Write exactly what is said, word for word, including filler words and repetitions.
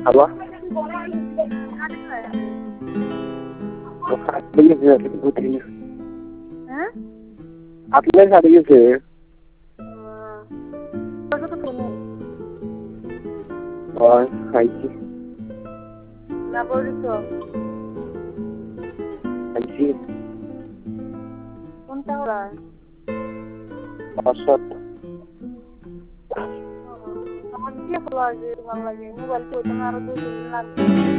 hello হ্যাঁ আপনার সাথে গেছে খাইছি না বলিস খাইছি কোনটা হলো অসৎ আমার কি ভালো লাগে ভালো লাগে মোবাইল তো তোমার আরো দুই তিন দিন লাগবে